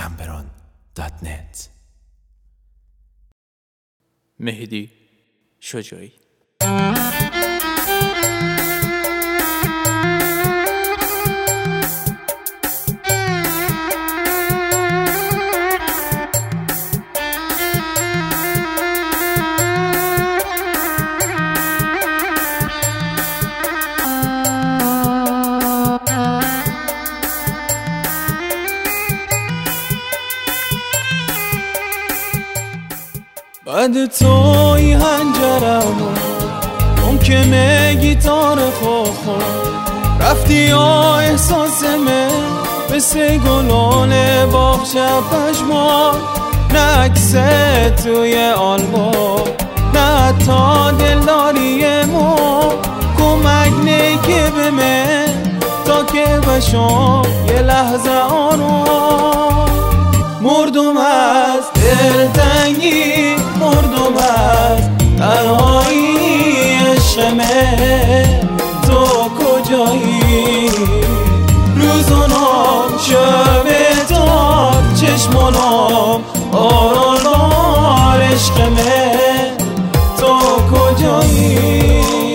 zamberon.net. مهدی شجاعی. بعد توی هنجرمو ممکنه گیتار خوخو رفتی یا احساس من مثل گلان باغچه پشمان، نه عکسه توی آلبوم نه تا دلداری ما، کمک نیکه به من تا که بشم یه لحظه آنو مردم از دلتنگی، مردم از تنهایی عشقمه، تو کجایی؟ روزانم شب تار چشمانم آران عشقمه، تو کجایی؟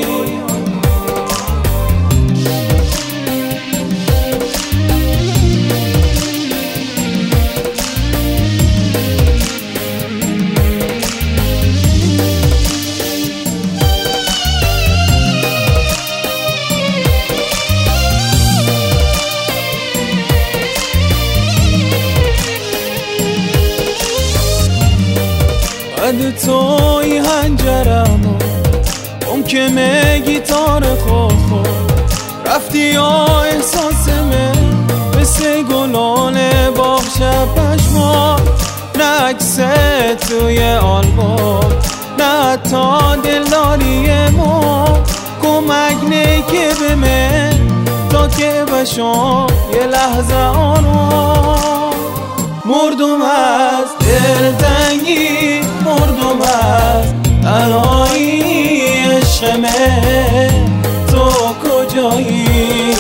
بعد توی هنجرمو ممکنه گیتار خوخو رفتی یا احساس من مثل گلان باغچه پشمان، نه عکسه توی آلبوم نه تا دلداری ما، کمک نیکه به من تا که بشم یه لحظه آنو مردم از دلتنگی، مردم از تنهایی عشقمه، تو کجایی؟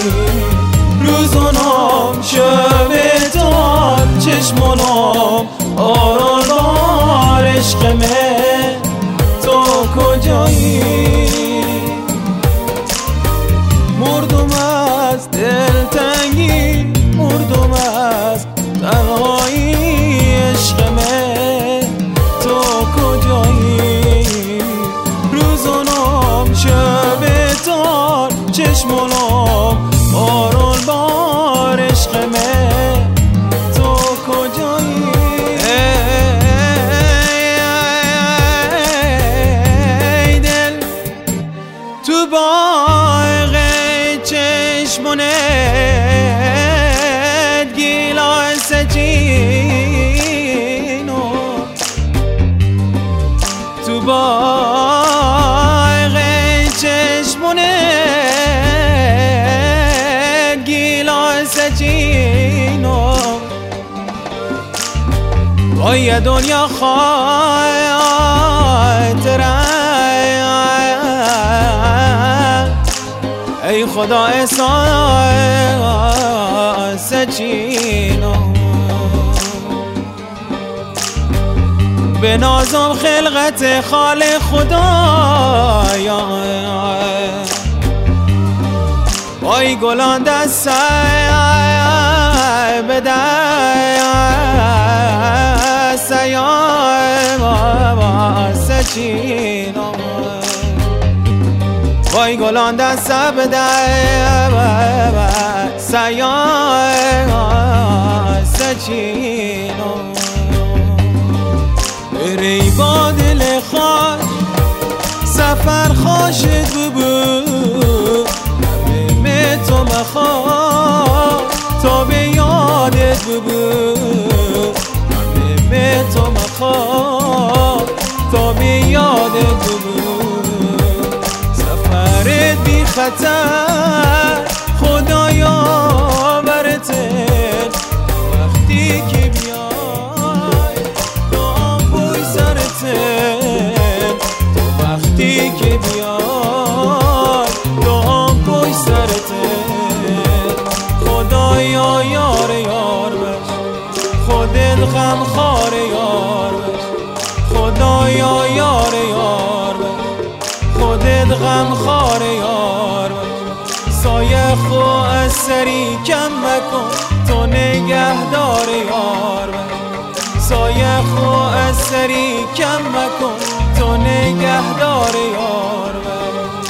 روزانم شب تار چشمانم آران بار عشقمه، تو کجایی؟ مردم از دلتنگی، مردم از تنهایی عشقمه، تو کجایی؟ روزانم شب تار چشمانم باران بار عشقمه، تو کجایی؟ ای دل تو باغ چشمانت گیلاس چینو، تو باغ چشمانت گیلاس چینو، با یه دنیا خاطره ای خدا احساس چینو، به نازم خلقت خالق خدایا، وای گلان دست به دست واسه چینو، وای گلان دست به دست واسه چینو، بری با دل خوش سفر خوشت ببود، به تو مخواه تا به یادت ببود، به تو مخواه تا به یادت ببود، سفرت بی خطر خدایا برته، وقتی که بیای دام بوی سرته، تو وقتی که بیای دام بوی سرته، غم خار یار بش، خدایا یار یار بش، خودت غم خار یار بش. سایه خو از سری کم مکن تو نگهدار یار بش، سایه خو از سری کم مکن تو نگهدار یار بش.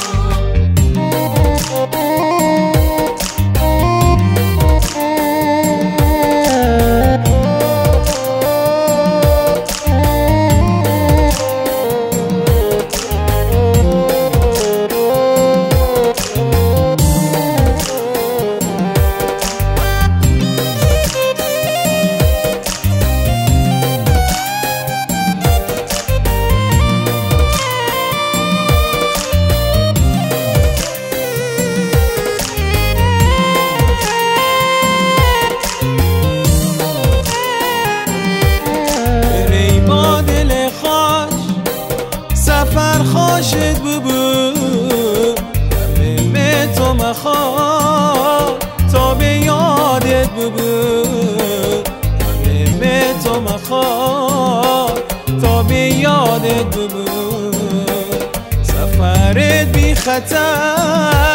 سفر خوشت ببو همه تو مخواد تا به یادت ببو، همه تو مخواد تا به یادت ببو. سفرت بی خطر